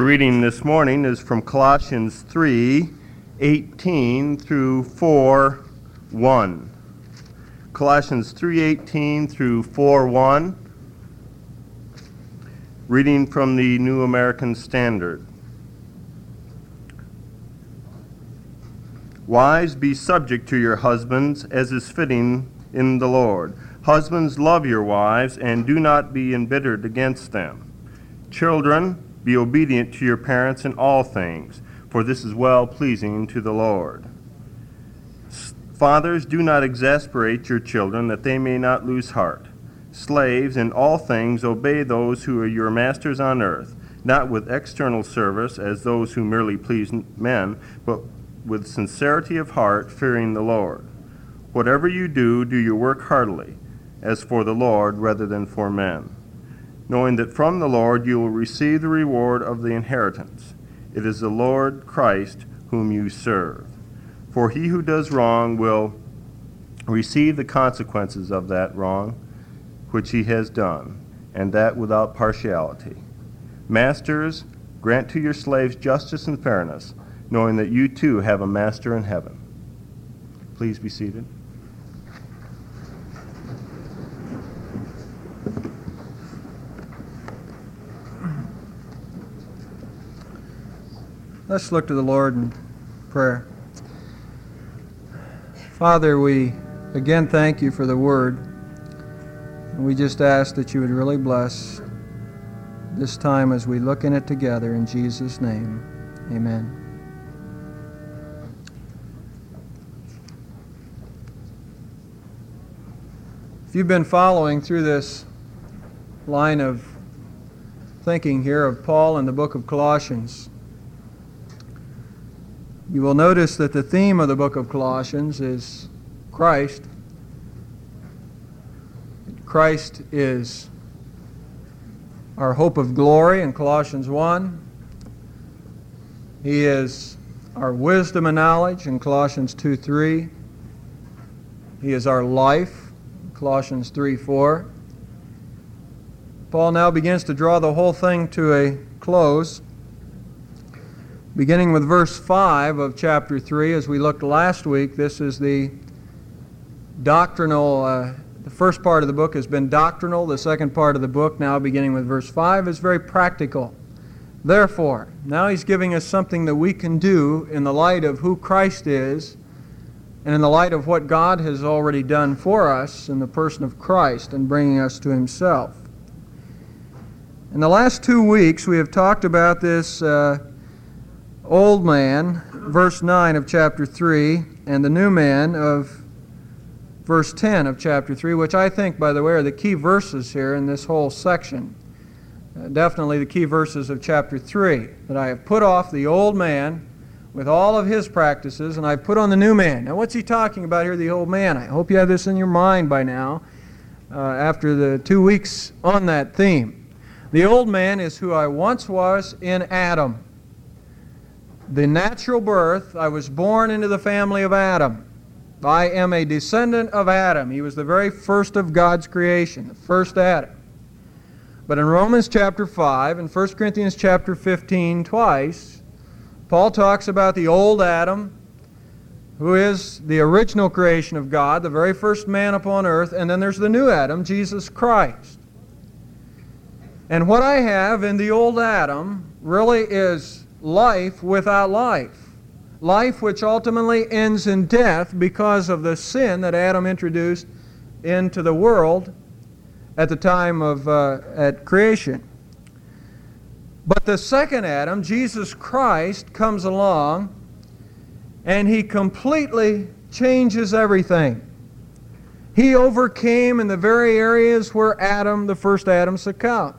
reading this morning is from Colossians 3:18 through 4:1. Colossians 3:18 through 4:1, reading from the New American Standard. Wives, be subject to your husbands, as is fitting in the Lord. Husbands, love your wives, and do not be embittered against them. Children, be obedient to your parents in all things, for this is well-pleasing to the Lord. Fathers, do not exasperate your children, that they may not lose heart. Slaves, in all things obey those who are your masters on earth, not with external service as those who merely please men, but with sincerity of heart, fearing the Lord. Whatever you do, do your work heartily, as for the Lord rather than for men, knowing that from the Lord you will receive the reward of the inheritance. It is the Lord Christ whom you serve. For he who does wrong will receive the consequences of that wrong which he has done, and that without partiality. Masters, grant to your slaves justice and fairness, knowing that you too have a master in heaven. Please be seated. Let's look to the Lord in prayer. Father, we again thank you for the Word. And we just ask that you would really bless this time as we look in it together. In Jesus' name, amen. If you've been following through this line of thinking here of Paul in the book of Colossians, you will notice that the theme of the book of Colossians is Christ. Christ is our hope of glory in Colossians 1. He is our wisdom and knowledge in Colossians 2:3. He is our life in Colossians 3:4. Paul now begins to draw the whole thing to a close, beginning with verse 5 of chapter 3. As we looked last week, this is the doctrinal, the first part of the book has been doctrinal. The second part of the book, now beginning with verse 5, is very practical. Therefore, now he's giving us something that we can do in the light of who Christ is and in the light of what God has already done for us in the person of Christ and bringing us to himself. In the last 2 weeks, we have talked about this old man, verse 9 of chapter 3, and the new man of verse 10 of chapter 3, which I think, by the way, are the key verses here in this whole section. Definitely the key verses of chapter 3, that I have put off the old man with all of his practices, and I put on the new man. Now, what's he talking about here, the old man? I hope you have this in your mind by now, after the 2 weeks on that theme. The old man is who I once was in Adam. The natural birth, I was born into the family of Adam. I am a descendant of Adam. He was the very first of God's creation, the first Adam. But in Romans chapter 5 and 1 Corinthians chapter 15 twice, Paul talks about the old Adam, who is the original creation of God, the very first man upon earth, and then there's the new Adam, Jesus Christ. And what I have in the old Adam really is life without life. Life which ultimately ends in death because of the sin that Adam introduced into the world at the time of at creation. But the second Adam, Jesus Christ, comes along and he completely changes everything. He overcame in the very areas where Adam, the first Adam, succumbed.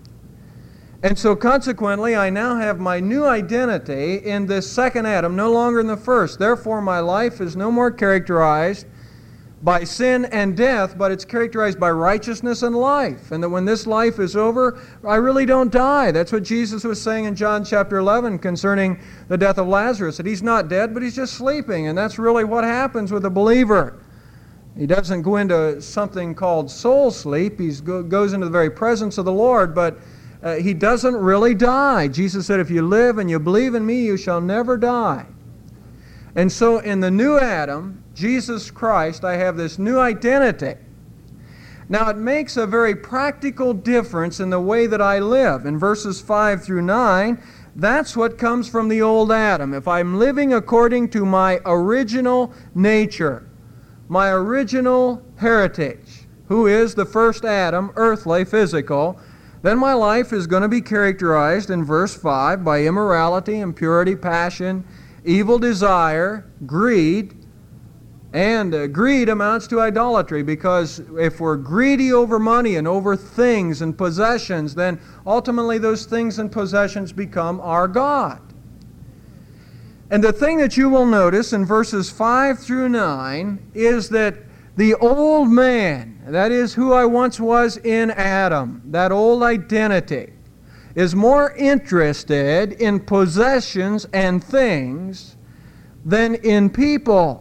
And so consequently, I now have my new identity in this second Adam, no longer in the first. Therefore, my life is no more characterized by sin and death, but it's characterized by righteousness and life. And that when this life is over, I really don't die. That's what Jesus was saying in John chapter 11 concerning the death of Lazarus, that he's not dead, but he's just sleeping. And that's really what happens with a believer. He doesn't go into something called soul sleep. He goes into the very presence of the Lord, but he doesn't really die. Jesus said, if you live and you believe in me, you shall never die. And so in the new Adam, Jesus Christ, I have this new identity. Now it makes a very practical difference in the way that I live. In verses 5 through 9, that's what comes from the old Adam. If I'm living according to my original nature, my original heritage, who is the first Adam, earthly, physical, then my life is going to be characterized in verse 5 by immorality, impurity, passion, evil desire, greed. And greed amounts to idolatry, because if we're greedy over money and over things and possessions, then ultimately those things and possessions become our God. And the thing that you will notice in verses 5 through 9 is that the old man, that is who I once was in Adam, that old identity, is more interested in possessions and things than in people.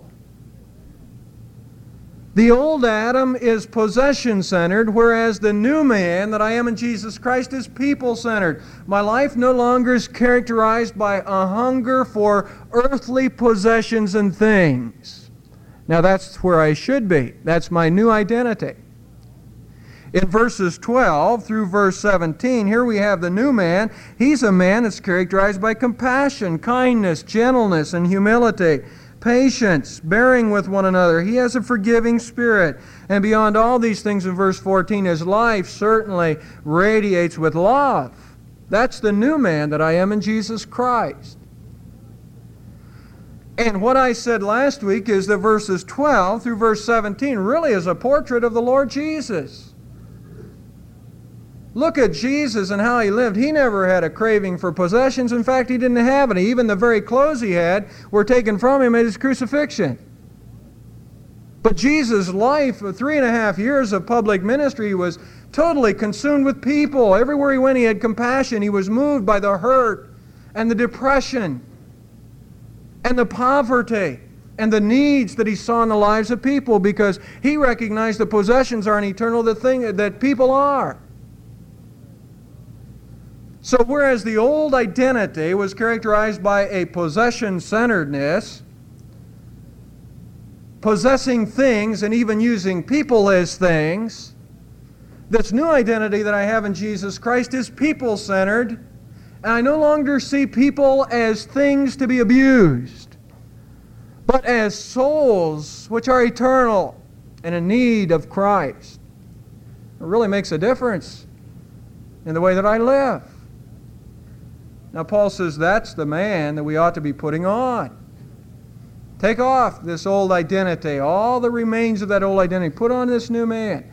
The old Adam is possession-centered, whereas the new man that I am in Jesus Christ is people-centered. My life no longer is characterized by a hunger for earthly possessions and things. Now that's where I should be. That's my new identity. In verses 12 through verse 17, here we have the new man. He's a man that's characterized by compassion, kindness, gentleness, and humility. Patience, bearing with one another. He has a forgiving spirit. And beyond all these things, in verse 14, his life certainly radiates with love. That's the new man that I am in Jesus Christ. And what I said last week is that verses 12 through verse 17 really is a portrait of the Lord Jesus. Look at Jesus and how he lived. He never had a craving for possessions. In fact, he didn't have any. Even the very clothes he had were taken from him at his crucifixion. But Jesus' life of 3.5 years of public ministry was totally consumed with people. Everywhere he went, he had compassion. He was moved by the hurt and the depression and the poverty and the needs that he saw in the lives of people, because he recognized the possessions aren't eternal, the thing that people are. So whereas the old identity was characterized by a possession-centeredness, possessing things and even using people as things, this new identity that I have in Jesus Christ is people-centered, and I no longer see people as things to be abused, but as souls which are eternal and in need of Christ. It really makes a difference in the way that I live. Now Paul says that's the man that we ought to be putting on. Take off this old identity, all the remains of that old identity. Put on this new man.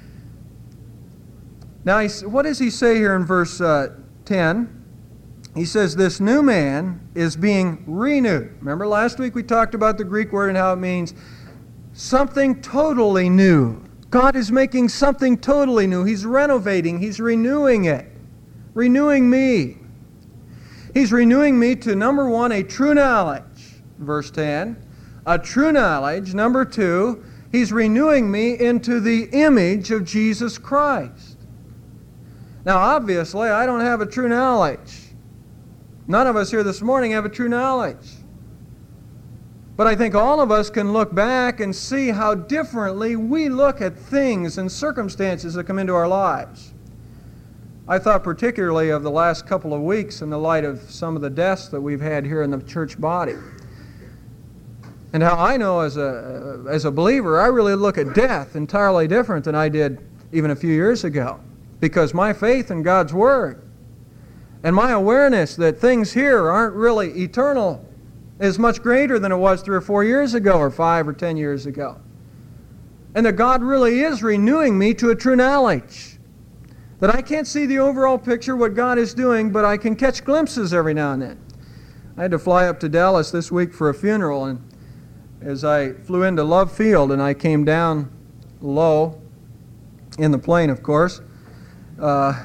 Now what does he say here in verse 10? He says this new man is being renewed. Remember last week we talked about the Greek word and how it means something totally new. God is making something totally new. He's renovating. He's renewing it. Renewing me. He's renewing me to, number one, a true knowledge, verse 10. A true knowledge. Number 2, he's renewing me into the image of Jesus Christ. Now, obviously, I don't have a true knowledge. None of us here this morning have a true knowledge. But I think all of us can look back and see how differently we look at things and circumstances that come into our lives. I thought particularly of the last couple of weeks in the light of some of the deaths that we've had here in the church body. And how I know as a believer, I really look at death entirely different than I did even a few years ago. Because my faith in God's Word and my awareness that things here aren't really eternal is much greater than it was 3 or 4 years ago or 5 or 10 years ago. And that God really is renewing me to a true knowledge. That I can't see the overall picture, what God is doing, but I can catch glimpses every now and then. I had to fly up to Dallas this week for a funeral, and as I flew into Love Field and I came down low in the plane, of course, I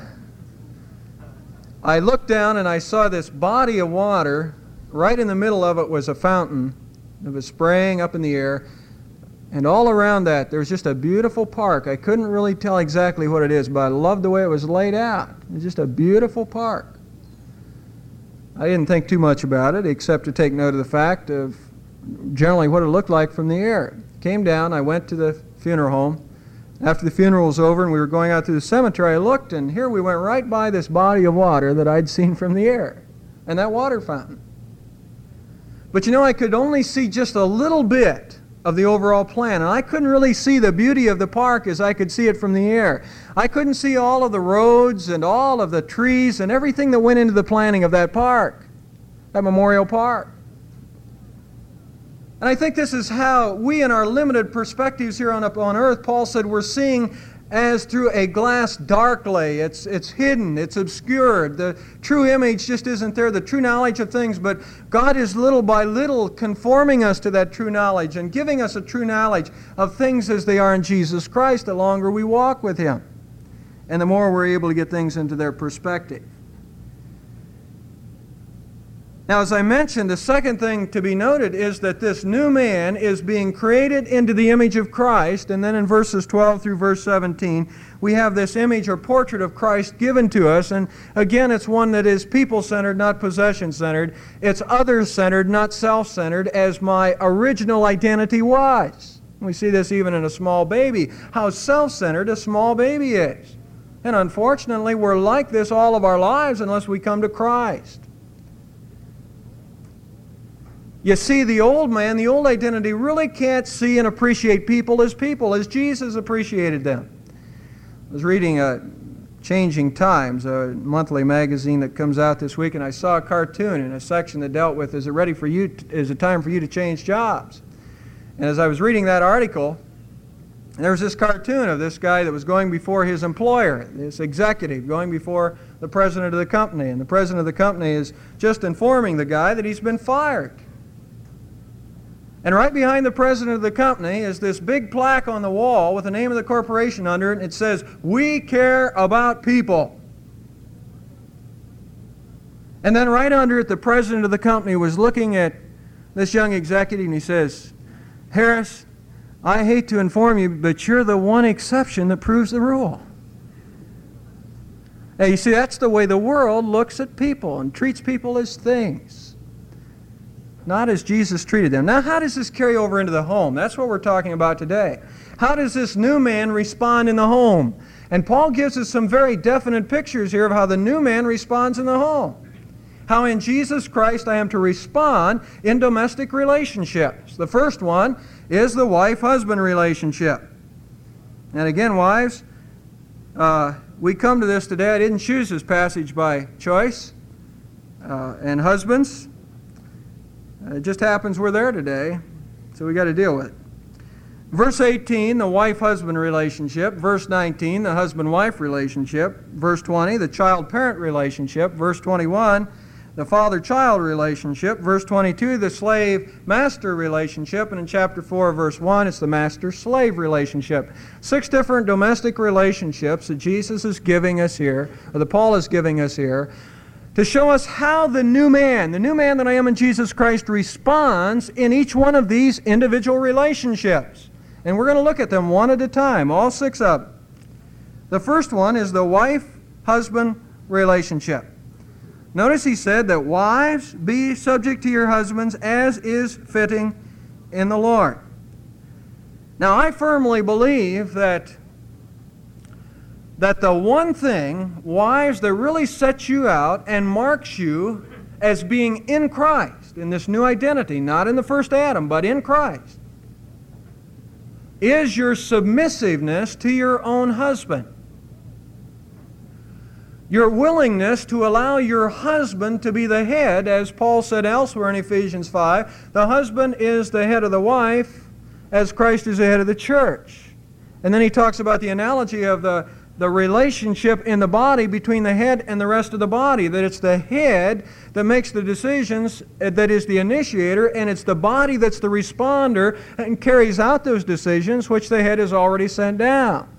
looked down and I saw this body of water. Right in the middle of it was a fountain. It was spraying up in the air. And all around that, there's just a beautiful park. I couldn't really tell exactly what it is, but I loved the way it was laid out. It's just a beautiful park. I didn't think too much about it, except to take note of the fact of generally what it looked like from the air. Came down, I went to the funeral home. After the funeral was over and we were going out through the cemetery, I looked, and here we went right by this body of water that I'd seen from the air, and that water fountain. But you know, I could only see just a little bit of the overall plan, and I couldn't really see the beauty of the park as I could see it from the air. I couldn't see all of the roads and all of the trees and everything that went into the planning of that park, that memorial park. And I think this is how we, in our limited perspectives here on earth, Paul said, we're seeing as through a glass darkly. It's hidden, it's obscured. The true image just isn't there, the true knowledge of things, but God is little by little conforming us to that true knowledge and giving us a true knowledge of things as they are in Jesus Christ the longer we walk with Him, and the more we're able to get things into their perspective. Now, as I mentioned, the second thing to be noted is that this new man is being created into the image of Christ, and then in verses 12 through verse 17, we have this image or portrait of Christ given to us, and again, it's one that is people-centered, not possession-centered. It's others-centered, not self-centered, as my original identity was. We see this even in a small baby, how self-centered a small baby is. And unfortunately, we're like this all of our lives unless we come to Christ. You see, the old man, the old identity, really can't see and appreciate people as Jesus appreciated them. I was reading Changing Times, a monthly magazine that comes out this week, and I saw a cartoon in a section that dealt with, is it time for you to change jobs? And as I was reading that article, there was this cartoon of this guy that was going before his employer, this executive, going before the president of the company, and the president of the company is just informing the guy that he's been fired. And right behind the president of the company is this big plaque on the wall with the name of the corporation under it, and it says, "We care about people." And then right under it, the president of the company was looking at this young executive, and he says, "Harris, I hate to inform you, but you're the one exception that proves the rule." Now, you see, that's the way the world looks at people and treats people as things, not as Jesus treated them. Now, how does this carry over into the home? That's what we're talking about today. How does this new man respond in the home? And Paul gives us some very definite pictures here of how the new man responds in the home. How in Jesus Christ I am to respond in domestic relationships. The first one is the wife-husband relationship. And again, wives, we come to this today. I didn't choose this passage by choice. And husbands, it just happens we're there today, so we got to deal with it. Verse 18, the wife-husband relationship. Verse 19, the husband-wife relationship. Verse 20, the child-parent relationship. Verse 21, the father-child relationship. Verse 22, the slave-master relationship. And in chapter 4, verse 1, it's the master-slave relationship. 6 different domestic relationships that Jesus is giving us here, or that Paul is giving us here, to show us how the new man that I am in Jesus Christ, responds in each one of these individual relationships. And we're going to look at them one at a time, all 6 of them. The first one is the wife-husband relationship. Notice he said that wives, be subject to your husbands as is fitting in the Lord. Now, I firmly believe that the one thing, wives, that really sets you out and marks you as being in Christ, in this new identity, not in the first Adam, but in Christ, is your submissiveness to your own husband. Your willingness to allow your husband to be the head, as Paul said elsewhere in Ephesians 5, the husband is the head of the wife, as Christ is the head of the church. And then he talks about the analogy of the relationship in the body between the head and the rest of the body, that it's the head that makes the decisions, that is the initiator, and it's the body that's the responder and carries out those decisions which the head has already sent down.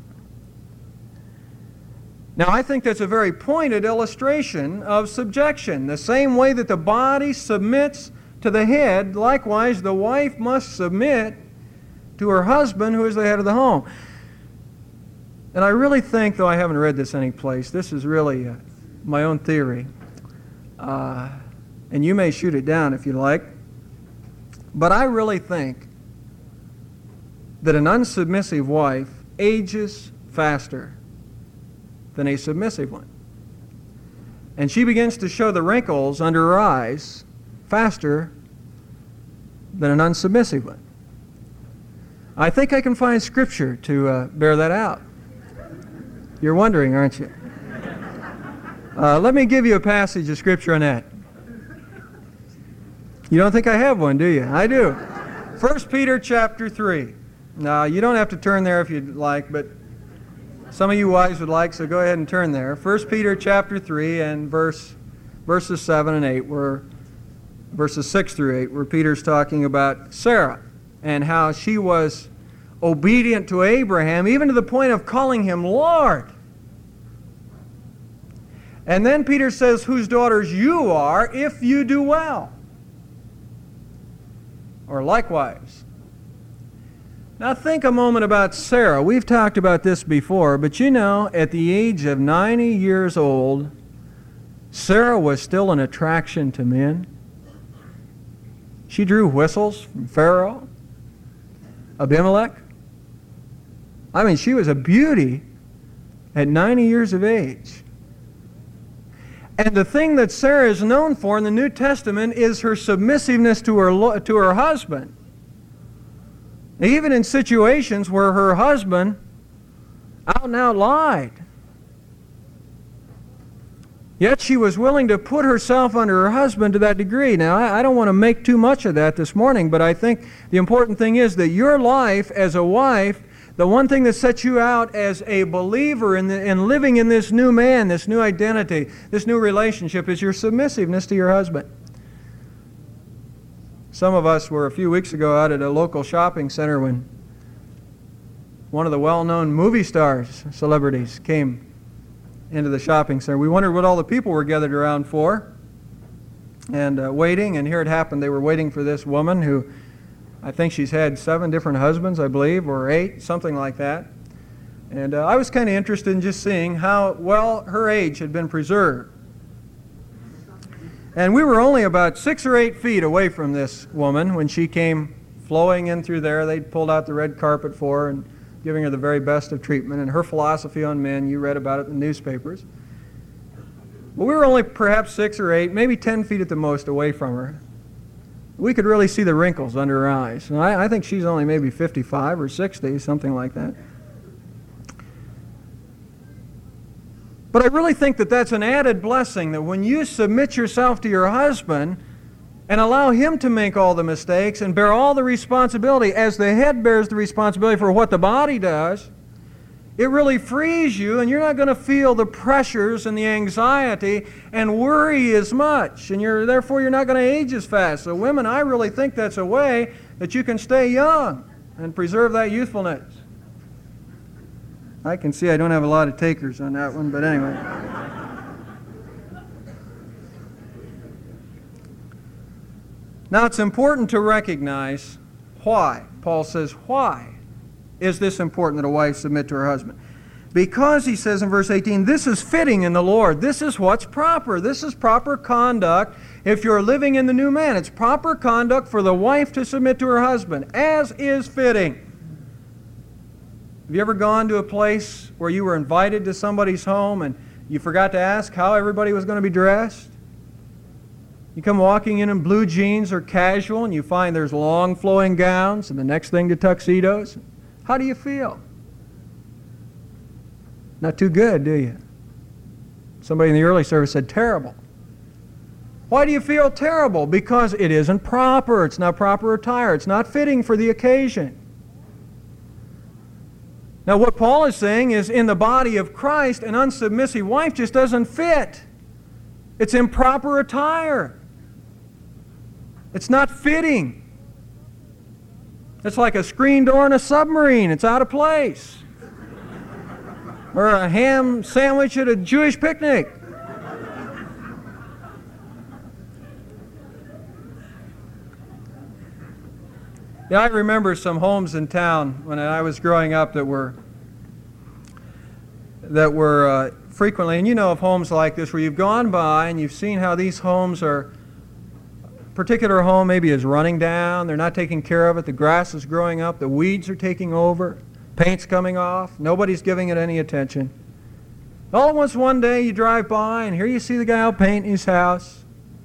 Now, I think that's a very pointed illustration of subjection. The same way that the body submits to the head, likewise the wife must submit to her husband, who is the head of the home. And I really think, though I haven't read this anyplace, this is really my own theory. And you may shoot it down if you like. But I really think that an unsubmissive wife ages faster than a submissive one. And she begins to show the wrinkles under her eyes faster than an unsubmissive one. I think I can find Scripture to bear that out. You're wondering, aren't you? Let me give you a passage of Scripture on that. You don't think I have one, do you? I do. 1 Peter chapter 3. Now, you don't have to turn there if you'd like, but some of you wives would like, so go ahead and turn there. 1 Peter chapter 3 and verses 7 and 8, verses 6 through 8, where Peter's talking about Sarah and how she was obedient to Abraham, even to the point of calling him Lord. And then Peter says, whose daughters you are if you do well. Or likewise. Now think a moment about Sarah. We've talked about this before, but you know, at the age of 90 years old, Sarah was still an attraction to men. She drew whistles from Pharaoh, Abimelech. I mean, she was a beauty at 90 years of age. And the thing that Sarah is known for in the New Testament is her submissiveness to her husband. Even in situations where her husband out and out lied. Yet she was willing to put herself under her husband to that degree. Now, I don't want to make too much of that this morning, but I think the important thing is that your life as a wife, the one thing that sets you out as a believer in living in this new man, this new identity, this new relationship, is your submissiveness to your husband. Some of us were a few weeks ago out at a local shopping center when one of the well-known movie stars, celebrities, came into the shopping center. We wondered what all the people were gathered around for and waiting, and here it happened. They were waiting for this woman who, I think she's had 7 different husbands, I believe, or 8, something like that. And I was kind of interested in just seeing how well her age had been preserved. And we were only about 6 or 8 feet away from this woman when she came flowing in through there. They'd pulled out the red carpet for her and giving her the very best of treatment. And her philosophy on men, you read about it in the newspapers. But we were only perhaps 6 or 8, maybe 10 feet at the most away from her. We could really see the wrinkles under her eyes. And I think she's only maybe 55 or 60, something like that. But I really think that that's an added blessing, that when you submit yourself to your husband and allow him to make all the mistakes and bear all the responsibility, as the head bears the responsibility for what the body does, it really frees you, and you're not going to feel the pressures and the anxiety and worry as much, and therefore you're not going to age as fast. So women, I really think that's a way that you can stay young and preserve that youthfulness. I can see I don't have a lot of takers on that one, but anyway. Now it's important to recognize why. Paul says, why is this important that a wife submit to her husband? Because, he says in verse 18, this is fitting in the Lord. This is what's proper. This is proper conduct if you're living in the new man. It's proper conduct for the wife to submit to her husband, as is fitting. Have you ever gone to a place where you were invited to somebody's home and you forgot to ask how everybody was going to be dressed? You come walking in blue jeans or casual and you find there's long flowing gowns and the next thing to tuxedos. How do you feel? Not too good, do you? Somebody in the early service said terrible. Why do you feel terrible? Because it isn't proper. It's not proper attire. It's not fitting for the occasion. Now what Paul is saying is, in the body of Christ, an unsubmissive wife just doesn't fit. It's improper attire. It's not fitting. It's like a screen door in a submarine. It's out of place. Or a ham sandwich at a Jewish picnic. Yeah, I remember some homes in town when I was growing up that were frequently, and you know of homes like this where you've gone by and you've seen how these homes are, a particular home maybe is running down, they're not taking care of it, the grass is growing up, the weeds are taking over, paint's coming off, nobody's giving it any attention. All at once one day you drive by and here you see the guy out painting his house.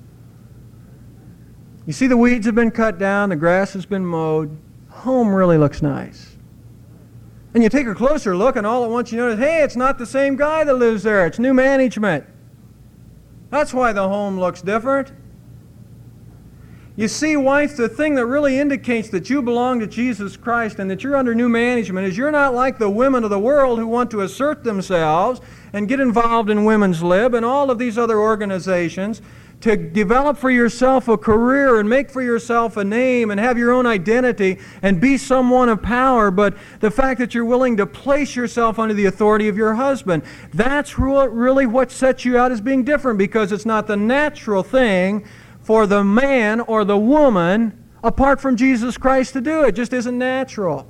You see the weeds have been cut down, the grass has been mowed, home really looks nice. And you take a closer look and all at once you notice, hey, it's not the same guy that lives there, it's new management. That's why the home looks different. You see, wife, the thing that really indicates that you belong to Jesus Christ and that you're under new management is you're not like the women of the world who want to assert themselves and get involved in Women's Lib and all of these other organizations to develop for yourself a career and make for yourself a name and have your own identity and be someone of power, but the fact that you're willing to place yourself under the authority of your husband. That's really what sets you out as being different, because it's not the natural thing for the man or the woman apart from Jesus Christ to do. It just isn't natural.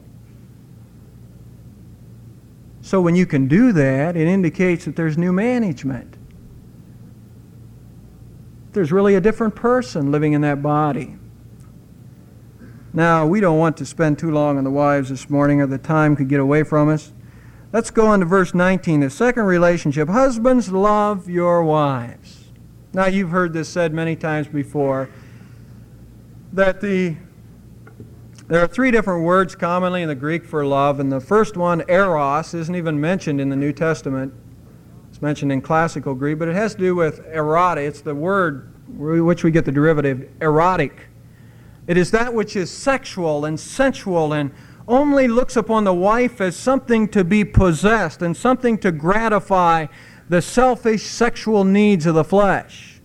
So when you can do that, it indicates that there's new management. There's really a different person living in that body. Now, we don't want to spend too long on the wives this morning, or the time could get away from us. Let's go on to verse 19, the second relationship. Husbands, love your wives. Now, you've heard this said many times before, that there are three different words commonly in the Greek for love, and the first one, eros, isn't even mentioned in the New Testament. It's mentioned in classical Greek, but it has to do with erotic. It's the word which we get the derivative, erotic. It is that which is sexual and sensual and only looks upon the wife as something to be possessed and something to gratify the selfish sexual needs of the flesh.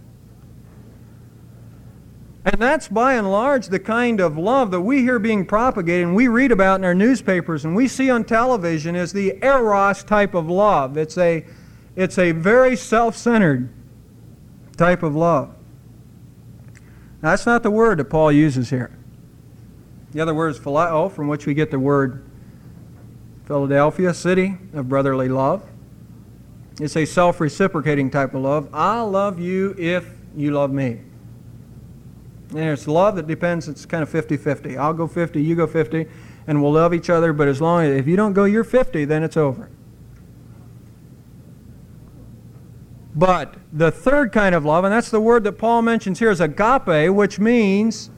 And that's by and large the kind of love that we hear being propagated and we read about in our newspapers and we see on television is the eros type of love. It's a very self-centered type of love. Now, that's not the word that Paul uses here. The other word is phileo, from which we get the word Philadelphia, city of brotherly love. It's a self-reciprocating type of love. I'll love you if you love me. And it's love that depends, it's kind of 50-50. I'll go 50, you go 50, and we'll love each other, but as long as, if you don't go your 50, then it's over. But the third kind of love, and that's the word that Paul mentions here, is agape, which means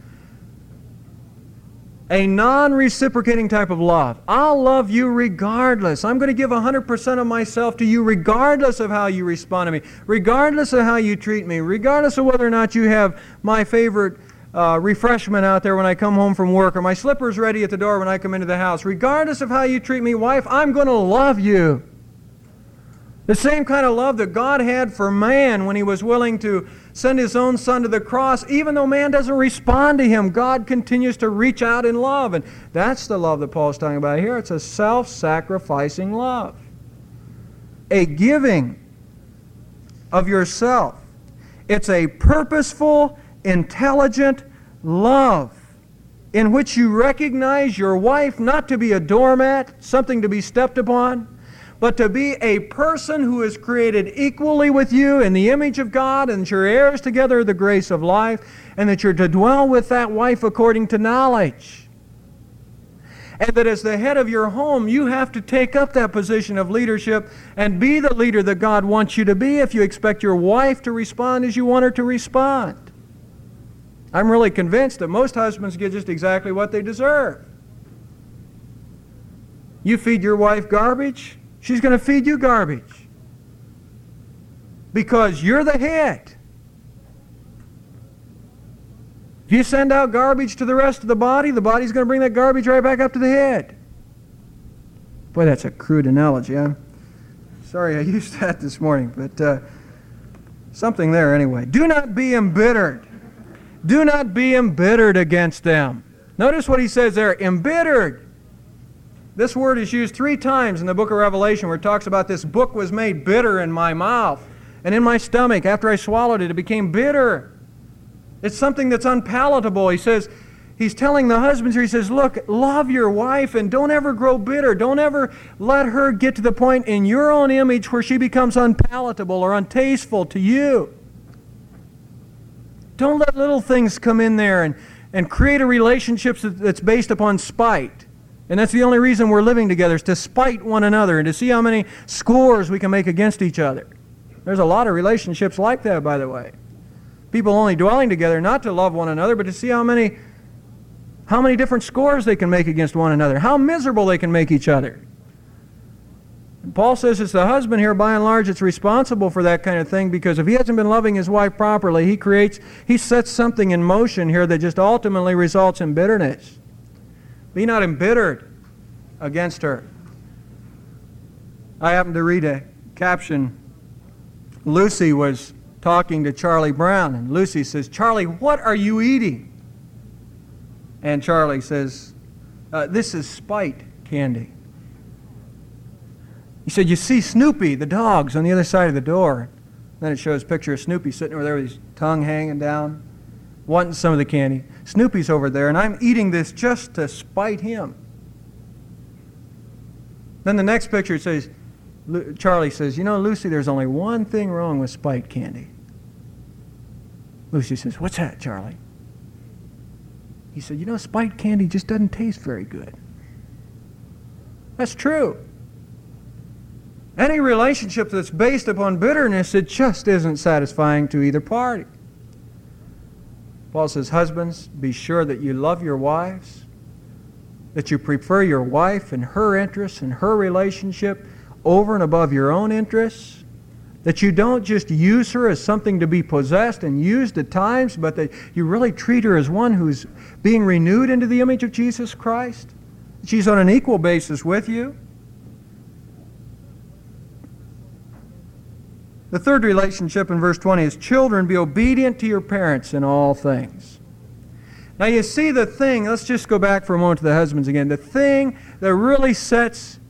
a non-reciprocating type of love. I'll love you regardless. I'm going to give 100% of myself to you regardless of how you respond to me, regardless of how you treat me, regardless of whether or not you have my favorite refreshment out there when I come home from work or my slippers ready at the door when I come into the house. Regardless of how you treat me, wife, I'm going to love you. The same kind of love that God had for man when He was willing to send His own Son to the cross. Even though man doesn't respond to Him, God continues to reach out in love. And that's the love that Paul's talking about here. It's a self-sacrificing love. A giving of yourself. It's a purposeful, intelligent love in which you recognize your wife not to be a doormat, something to be stepped upon, but to be a person who is created equally with you in the image of God, and that you're heirs together of the grace of life, and that you're to dwell with that wife according to knowledge. And that as the head of your home, you have to take up that position of leadership and be the leader that God wants you to be if you expect your wife to respond as you want her to respond. I'm really convinced that most husbands get just exactly what they deserve. You feed your wife garbage, she's going to feed you garbage. Because you're the head. If you send out garbage to the rest of the body's going to bring that garbage right back up to the head. Boy, that's a crude analogy. I'm sorry I used that this morning, but something there anyway. Do not be embittered. Do not be embittered against them. Notice what he says there, embittered. This word is used 3 times in the book of Revelation where it talks about this book was made bitter in my mouth and in my stomach. After I swallowed it, it became bitter. It's something that's unpalatable. He says, He's telling the husbands here, he says, look, love your wife and don't ever grow bitter. Don't ever let her get to the point in your own image where she becomes unpalatable or untasteful to you. Don't let little things come in there and create a relationship that's based upon spite. And that's the only reason we're living together, is to spite one another and to see how many scores we can make against each other. There's a lot of relationships like that, by the way. People only dwelling together not to love one another, but to see how many different scores they can make against one another, how miserable they can make each other. And Paul says it's the husband here, by and large, that's responsible for that kind of thing, because if he hasn't been loving his wife properly, he sets something in motion here that just ultimately results in bitterness. Be not embittered against her. I happened to read a caption. Lucy was talking to Charlie Brown, and Lucy says, "Charlie, what are you eating?" And Charlie says, "This is spite candy." He said, "You see Snoopy, the dog's on the other side of the door." Then it shows a picture of Snoopy sitting over there with his tongue hanging down, wanting some of the candy. Snoopy's over there, and I'm eating this just to spite him. Then the next picture says, Charlie says, "You know, Lucy, there's only one thing wrong with spite candy." Lucy says, "What's that, Charlie?" He said, "You know, spite candy just doesn't taste very good." That's true. Any relationship that's based upon bitterness, it just isn't satisfying to either party. Paul says, husbands, be sure that you love your wives, that you prefer your wife and her interests and her relationship over and above your own interests, that you don't just use her as something to be possessed and used at times, but that you really treat her as one who's being renewed into the image of Jesus Christ. She's on an equal basis with you. The third relationship in verse 20 is, children, be obedient to your parents in all things. Now you see the thing, let's just go back for a moment to the husbands again. The thing that really sets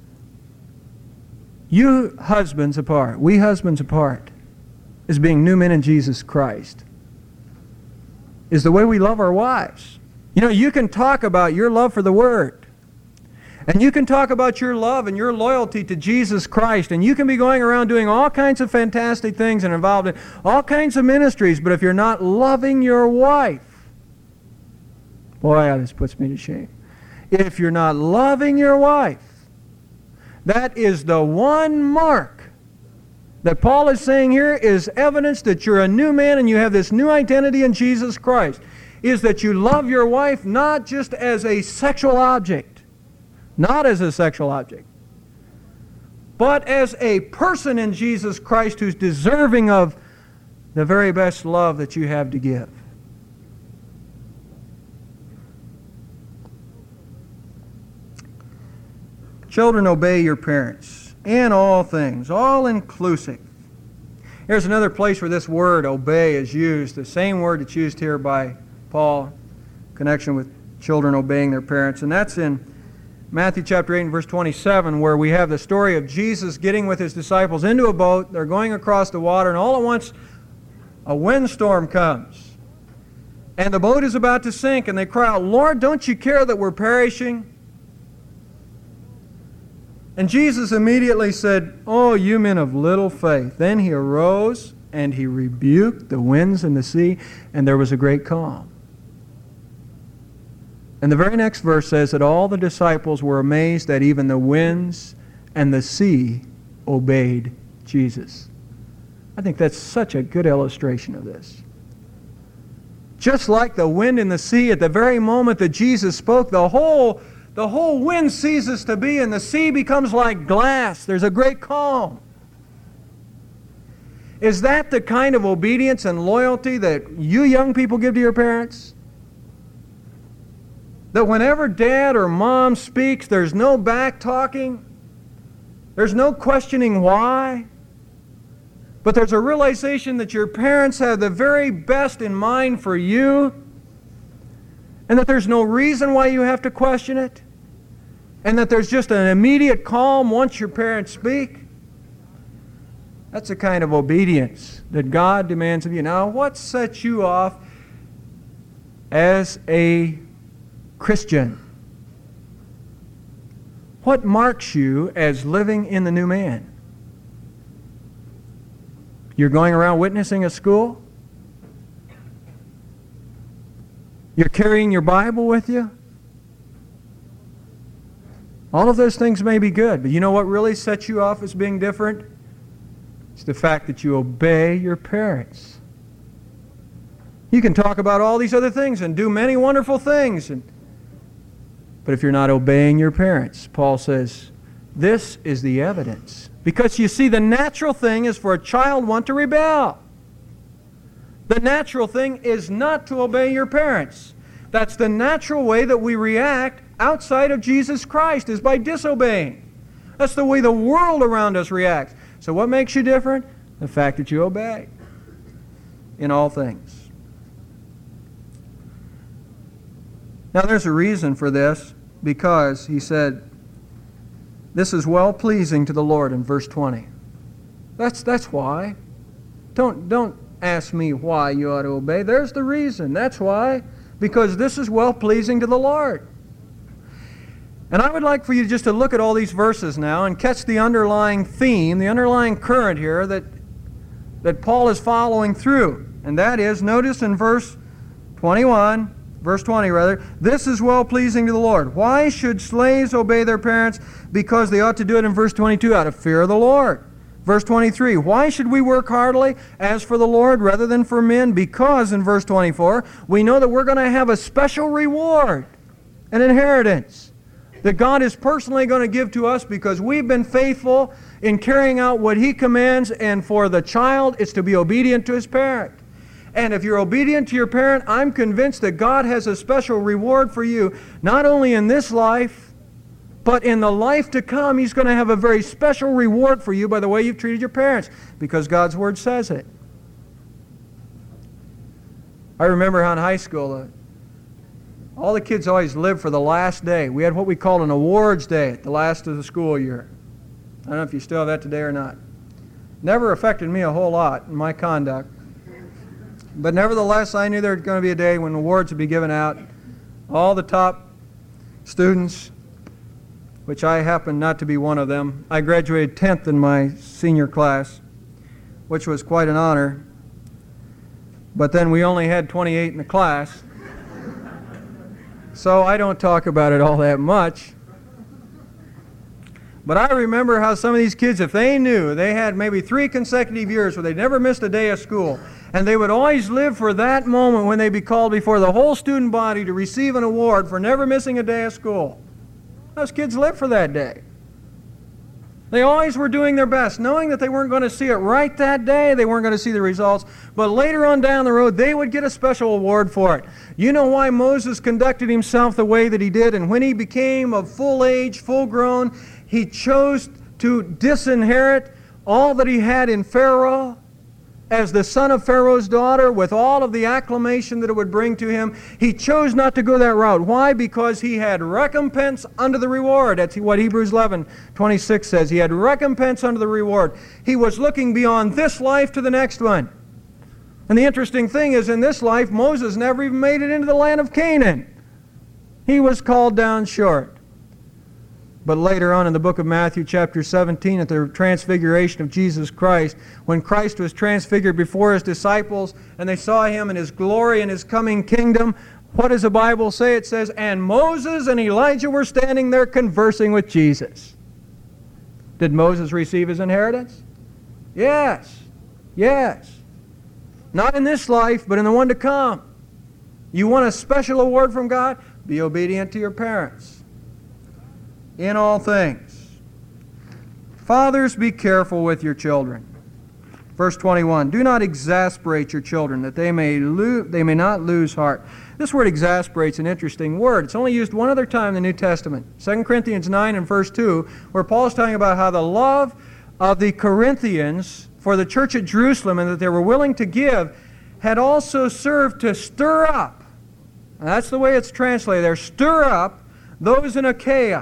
you husbands apart, we husbands apart, as being new men in Jesus Christ, is the way we love our wives. You know, you can talk about your love for the Word, and you can talk about your love and your loyalty to Jesus Christ, and you can be going around doing all kinds of fantastic things and involved in all kinds of ministries, but if you're not loving your wife, boy, this puts me to shame. If you're not loving your wife, that is the one mark that Paul is saying here is evidence that you're a new man and you have this new identity in Jesus Christ, is that you love your wife not just as a sexual object, not as a sexual object, but as a person in Jesus Christ who's deserving of the very best love that you have to give. Children, obey your parents in all things, all inclusive. Here's another place where this word obey is used, the same word that's used here by Paul in connection with children obeying their parents, and that's in Matthew chapter 8 and verse 27, where we have the story of Jesus getting with his disciples into a boat. They're going across the water, and all at once a windstorm comes. And the boat is about to sink, and they cry out, "Lord, don't you care that we're perishing?" And Jesus immediately said, "Oh, you men of little faith." Then he arose and he rebuked the winds and the sea, and there was a great calm. And the very next verse says that all the disciples were amazed that even the winds and the sea obeyed Jesus. I think that's such a good illustration of this. Just like the wind and the sea, at the very moment that Jesus spoke, the whole wind ceases to be, and the sea becomes like glass. There's a great calm. Is that the kind of obedience and loyalty that you young people give to your parents? That whenever dad or mom speaks, there's no back talking, there's no questioning why, but there's a realization that your parents have the very best in mind for you, and that there's no reason why you have to question it, and that there's just an immediate calm once your parents speak. That's the kind of obedience that God demands of you. Now, what sets you off as a Christian? What marks you as living in the new man? You're going around witnessing a school? You're carrying your Bible with you? All of those things may be good, but you know what really sets you off as being different? It's the fact that you obey your parents. You can talk about all these other things and do many wonderful things, but if you're not obeying your parents, Paul says, this is the evidence. Because you see, the natural thing is for a child want to rebel. The natural thing is not to obey your parents. That's the natural way that we react outside of Jesus Christ, is by disobeying. That's the way the world around us reacts. So what makes you different? The fact that you obey in all things. Now there's a reason for this, because he said, this is well-pleasing to the Lord in verse 20. That's why. Don't ask me why you ought to obey. There's the reason. That's why. Because this is well-pleasing to the Lord. And I would like for you just to look at all these verses now and catch the underlying theme, the underlying current here that Paul is following through. And that is, notice in verse 20 rather, this is well-pleasing to the Lord. Why should slaves obey their parents? Because they ought to do it in verse 22 out of fear of the Lord. Verse 23, why should we work heartily as for the Lord rather than for men? Because, in verse 24, we know that we're going to have a special reward, an inheritance, that God is personally going to give to us because we've been faithful in carrying out what He commands, and for the child, it's to be obedient to his parent. And if you're obedient to your parent, I'm convinced that God has a special reward for you, not only in this life, but in the life to come. He's going to have a very special reward for you by the way you've treated your parents, because God's Word says it. I remember how in high school, all the kids always lived for the last day. We had what we called an awards day at the last of the school year. I don't know if you still have that today or not. Never affected me a whole lot in my conduct. But nevertheless, I knew there was going to be a day when awards would be given out. All the top students, which I happen not to be one of them. I graduated 10th in my senior class, which was quite an honor. But then we only had 28 in the class. So I don't talk about it all that much. But I remember how some of these kids, if they knew, they had maybe 3 consecutive years where they never missed a day of school, and they would always live for that moment when they'd be called before the whole student body to receive an award for never missing a day of school. Those kids lived for that day. They always were doing their best, knowing that they weren't going to see it right that day, they weren't going to see the results, but later on down the road, they would get a special award for it. You know why Moses conducted himself the way that he did, and when he became of full age, full grown, he chose to disinherit all that he had in Pharaoh as the son of Pharaoh's daughter, with all of the acclamation that it would bring to him. He chose not to go that route. Why? Because he had recompense under the reward. That's what Hebrews 11:26 says. He had recompense under the reward. He was looking beyond this life to the next one. And the interesting thing is, in this life, Moses never even made it into the land of Canaan. He was called down short. But later on in the book of Matthew chapter 17, at the transfiguration of Jesus Christ, when Christ was transfigured before His disciples and they saw Him in His glory and His coming kingdom, what does the Bible say? It says, and Moses and Elijah were standing there conversing with Jesus. Did Moses receive his inheritance? Yes. Yes. Not in this life, but in the one to come. You want a special award from God? Be obedient to your parents in all things. Fathers, be careful with your children. Verse 21, do not exasperate your children, that they may not lose heart. This word exasperate is an interesting word. It's only used one other time in the New Testament, 2 Corinthians 9 and verse 2, where Paul is talking about how the love of the Corinthians for the church at Jerusalem and that they were willing to give had also served to stir up. And that's the way it's translated there, stir up those in Achaia.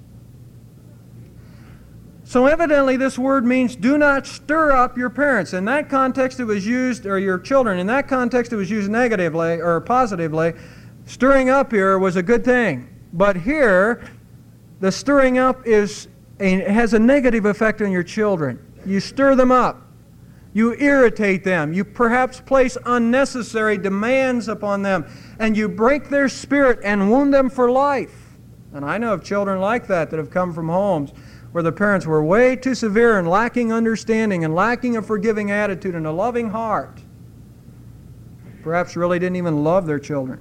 So evidently this word means do not stir up your parents. In that context it was used, or your children, in that context it was used negatively or positively, Stirring up here was a good thing. But here, the stirring up has a negative effect on your children. You stir them up. You irritate them. You perhaps place unnecessary demands upon them. And you break their spirit and wound them for life. And I know of children like that have come from homes where the parents were way too severe and lacking understanding and lacking a forgiving attitude and a loving heart. Perhaps really didn't even love their children.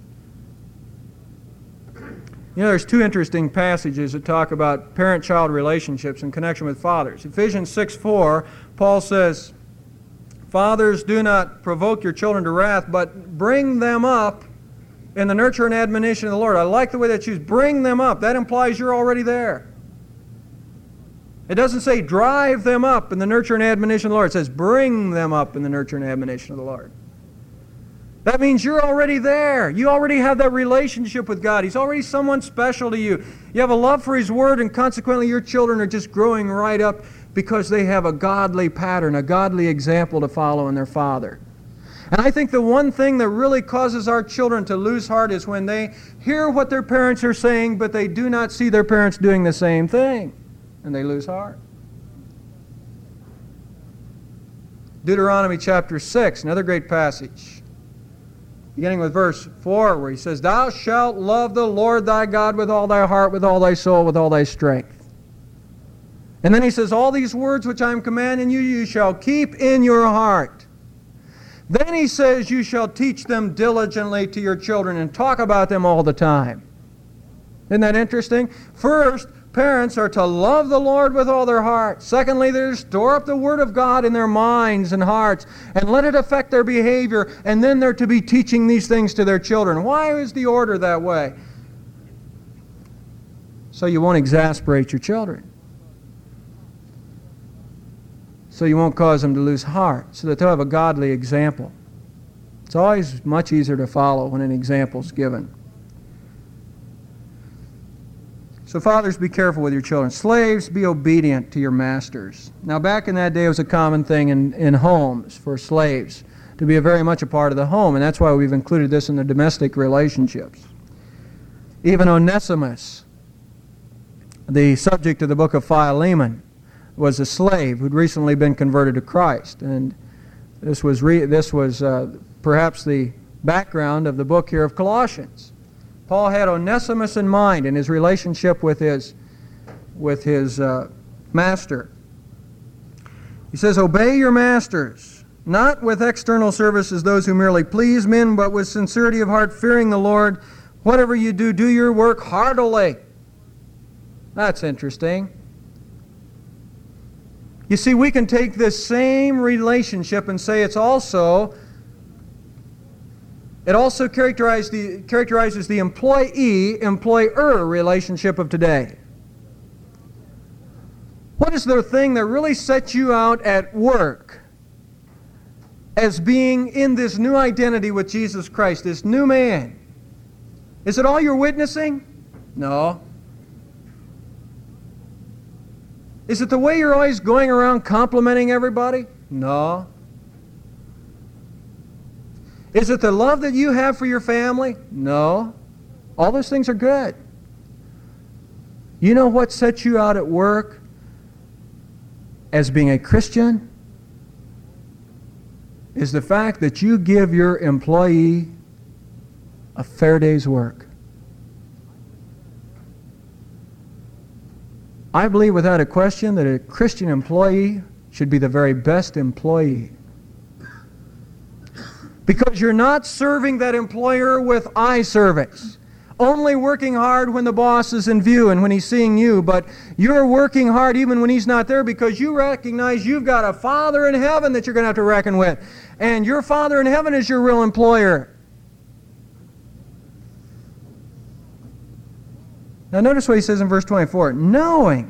You know, there's two interesting passages that talk about parent-child relationships in connection with fathers. Ephesians 6:4, Paul says, "Fathers, do not provoke your children to wrath, but bring them up in the nurture and admonition of the Lord." I like the way that you use bring them up. That implies you're already there. It doesn't say drive them up in the nurture and admonition of the Lord. It says bring them up in the nurture and admonition of the Lord. That means you're already there. You already have that relationship with God. He's already someone special to you. You have a love for His Word, and consequently your children are just growing right up because they have a godly pattern, a godly example to follow in their father. And I think the one thing that really causes our children to lose heart is when they hear what their parents are saying, but they do not see their parents doing the same thing, and they lose heart. Deuteronomy chapter 6, another great passage. Beginning with verse 4, where he says, "Thou shalt love the Lord thy God with all thy heart, with all thy soul, with all thy strength." And then he says, "All these words which I am commanding you, you shall keep in your heart." Then he says, "You shall teach them diligently to your children," and talk about them all the time. Isn't that interesting? First, parents are to love the Lord with all their heart. Secondly, they're to store up the Word of God in their minds and hearts and let it affect their behavior. And then they're to be teaching these things to their children. Why is the order that way? So you won't exasperate your children. So you won't cause them to lose heart. So that they'll have a godly example. It's always much easier to follow when an example is given. So fathers, be careful with your children. Slaves, be obedient to your masters. Now back in that day it was a common thing in homes for slaves to be very much a part of the home, and that's why we've included this in the domestic relationships. Even Onesimus, the subject of the book of Philemon, was a slave who'd recently been converted to Christ. And this was perhaps the background of the book here of Colossians. Paul had Onesimus in mind in his relationship with his master. He says, "Obey your masters, not with external service as those who merely please men, but with sincerity of heart, fearing the Lord. Whatever you do, do your work heartily." That's interesting. You see, we can take this same relationship and say it also characterizes the employee-employer relationship of today. What is the thing that really sets you out at work as being in this new identity with Jesus Christ, this new man? Is it all you're witnessing? No. Is it the way you're always going around complimenting everybody? No. Is it the love that you have for your family? No. All those things are good. You know what sets you out at work as being a Christian? Is the fact that you give your employee a fair day's work. I believe without a question that a Christian employee should be the very best employee. Because you're not serving that employer with eye service, only working hard when the boss is in view and when he's seeing you, but you're working hard even when he's not there because you recognize you've got a Father in heaven that you're going to have to reckon with. And your Father in heaven is your real employer. Now notice what he says in verse 24. Knowing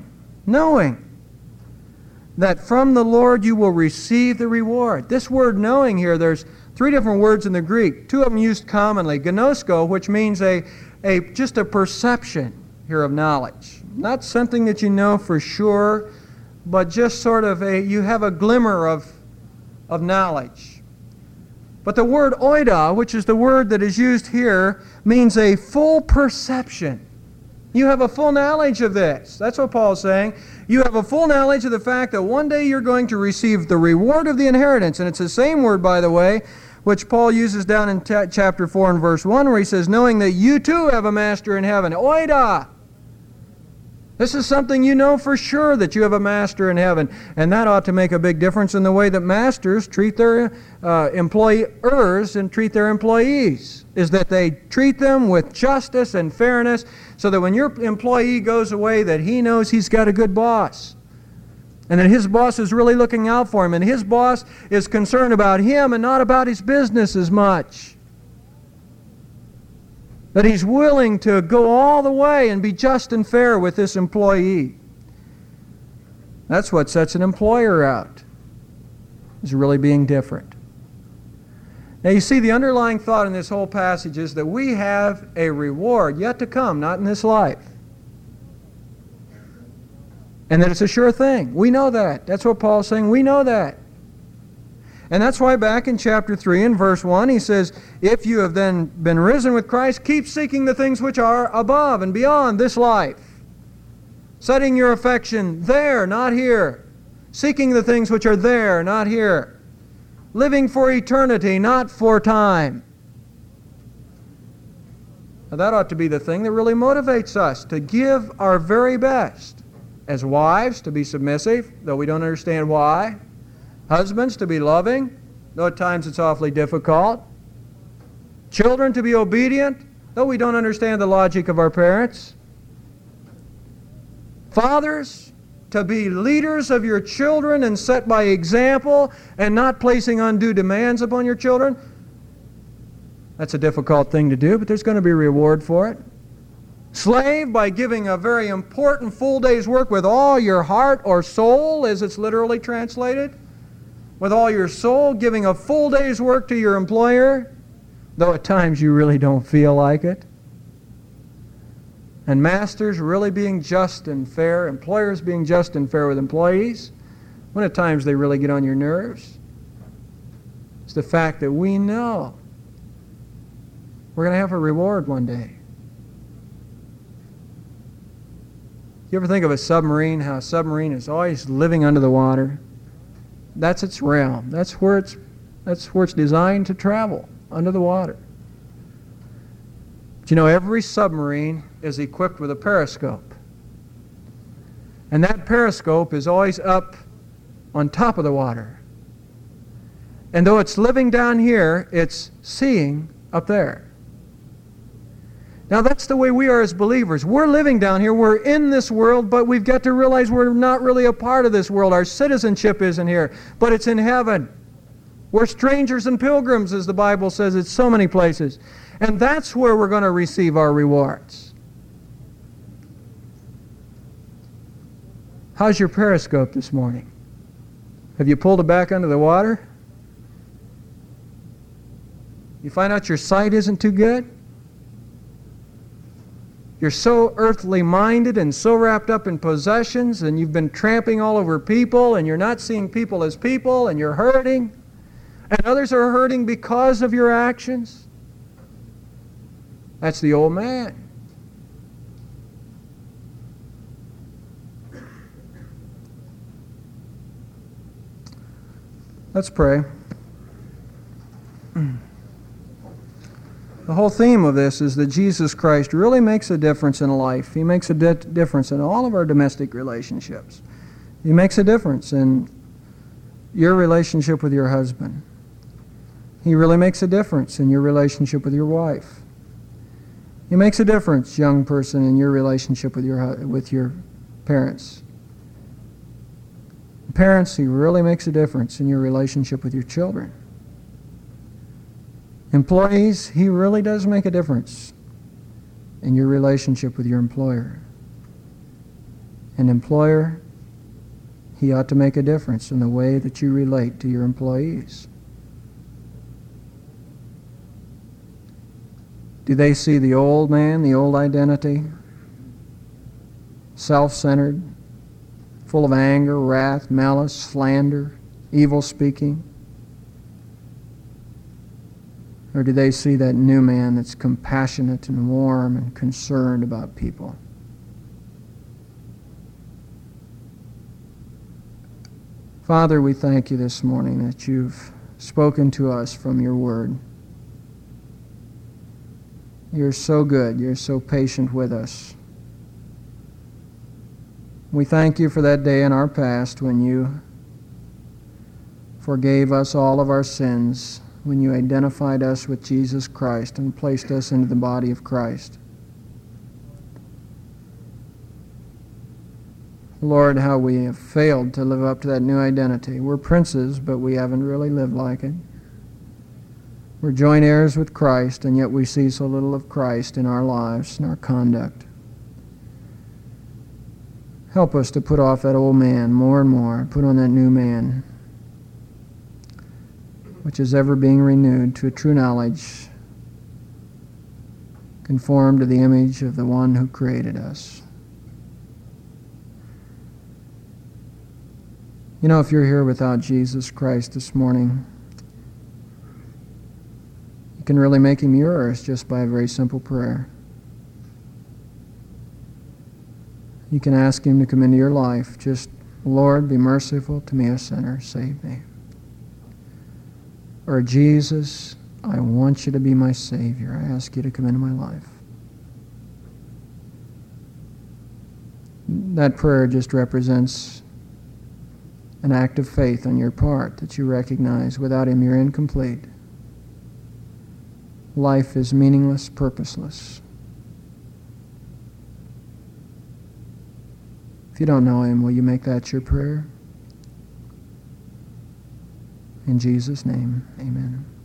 that from the Lord you will receive the reward. This word knowing here, there's three different words in the Greek. Two of them used commonly. Gnosko, which means just a perception here of knowledge. Not something that you know for sure, but just sort of you have a glimmer of knowledge. But the word oida, which is the word that is used here, means a full perception. You have a full knowledge of this. That's what Paul's saying. You have a full knowledge of the fact that one day you're going to receive the reward of the inheritance. And it's the same word, by the way, which Paul uses down in chapter 4 and verse 1, where he says, knowing that you too have a master in heaven. Oida! This is something you know for sure, that you have a master in heaven. And that ought to make a big difference in the way that masters treat their employers and treat their employees, is that they treat them with justice and fairness, so that when your employee goes away, that he knows he's got a good boss, and that his boss is really looking out for him, and his boss is concerned about him and not about his business as much. That he's willing to go all the way and be just and fair with this employee. That's what sets an employer out, is really being different. Now you see, the underlying thought in this whole passage is that we have a reward yet to come, not in this life. And that it's a sure thing. We know that. That's what Paul's saying. We know that. And that's why back in chapter 3 and verse 1 he says, if you have then been risen with Christ, keep seeking the things which are above and beyond this life. Setting your affection there, not here. Seeking the things which are there, not here. Living for eternity, not for time. Now that ought to be the thing that really motivates us to give our very best. As wives, to be submissive, though we don't understand why. Husbands, to be loving, though at times it's awfully difficult. Children, to be obedient, though we don't understand the logic of our parents. Fathers, to be leaders of your children and set by example and not placing undue demands upon your children. That's a difficult thing to do, but there's going to be a reward for it. Slave, by giving a very important full day's work with all your heart or soul, as it's literally translated. With all your soul, giving a full day's work to your employer, though at times you really don't feel like it. And masters really being just and fair, employers being just and fair with employees, when at times they really get on your nerves. It's the fact that we know we're going to have a reward one day. You ever think of a submarine, how a submarine is always living under the water? That's its realm. That's where it's designed to travel, under the water. But you know, every submarine is equipped with a periscope. And that periscope is always up on top of the water. And though it's living down here, it's seeing up there. Now that's the way we are as believers. We're living down here, we're in this world, but we've got to realize we're not really a part of this world. Our citizenship isn't here, but it's in heaven. We're strangers and pilgrims, as the Bible says in so many places. And that's where we're going to receive our rewards. How's your periscope this morning? Have you pulled it back under the water? You find out your sight isn't too good? You're so earthly minded and so wrapped up in possessions, and you've been tramping all over people, and you're not seeing people as people, and you're hurting, and others are hurting because of your actions. That's the old man. Let's pray. The whole theme of this is that Jesus Christ really makes a difference in life. He makes a difference in all of our domestic relationships. He makes a difference in your relationship with your husband. He really makes a difference in your relationship with your wife. He makes a difference, young person, in your relationship with your parents. Parents, He really makes a difference in your relationship with your children. Employees, He really does make a difference in your relationship with your employer. An employer, He ought to make a difference in the way that you relate to your employees. Do they see the old man, the old identity, self-centered, full of anger, wrath, malice, slander, evil speaking? Or do they see that new man that's compassionate and warm and concerned about people? Father, we thank you this morning that you've spoken to us from your word. You're so good. You're so patient with us. We thank you for that day in our past when you forgave us all of our sins, when you identified us with Jesus Christ and placed us into the body of Christ. Lord, how we have failed to live up to that new identity. We're princes, but we haven't really lived like it. We're joint heirs with Christ, and yet we see so little of Christ in our lives and our conduct. Help us to put off that old man more and more, put on that new man, which is ever being renewed to a true knowledge, conformed to the image of the one who created us. You know, if you're here without Jesus Christ this morning, you can really make him yours just by a very simple prayer. You can ask him to come into your life. Just, Lord, be merciful to me, a sinner. Save me. Or, Jesus, I want you to be my Savior. I ask you to come into my life. That prayer just represents an act of faith on your part that you recognize without him you're incomplete. Life is meaningless, purposeless. If you don't know him, will you make that your prayer? In Jesus' name, amen.